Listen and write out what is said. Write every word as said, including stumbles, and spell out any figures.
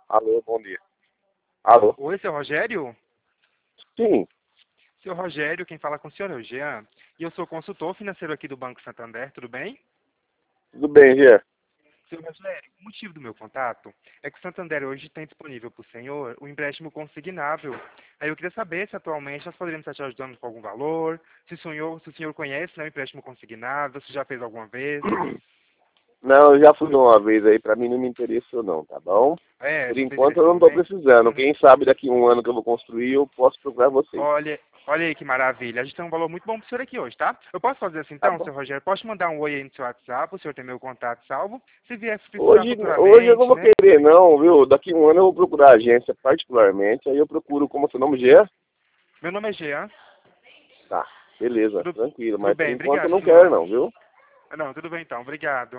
Alô, bom dia. Alô? Oi, seu Rogério? Sim, Seu Rogério, quem fala com o senhor é o Jean. E eu sou consultor financeiro aqui do Banco Santander, tudo bem? tudo bem, Gê? Seu Rogério, o motivo do meu contato é que o Santander hoje tem disponível para o senhor o empréstimo consignável. Aí eu queria saber se atualmente nós poderíamos estar te ajudando com algum valor, se o senhor, se o senhor conhece, né, o empréstimo consignável, se já fez alguma vez. Não, eu já fui uma vez aí, pra mim não me interessou não, tá bom? É, Por não se enquanto eu não interessou, tô né? precisando. Quem sabe daqui a um ano que eu vou construir, eu posso procurar vocês. Olha, olha aí que maravilha. A gente tem um valor muito bom pro senhor aqui hoje, tá? Eu posso fazer assim Tá então, bom. seu Rogério? Posso te mandar um oi aí no seu WhatsApp, o senhor tem meu contato salvo. Se vier precisar Hoje, hoje eu não futuramente, vou né? querer não, viu? Daqui a um ano eu vou procurar a agência particularmente, aí eu procuro como é seu nome, Gê? Meu nome é Jean. Tá, beleza, Tudo, tranquilo, tudo mas por bem, enquanto eu obrigado, não quero senhor. não, viu? Não, tudo bem então, obrigado.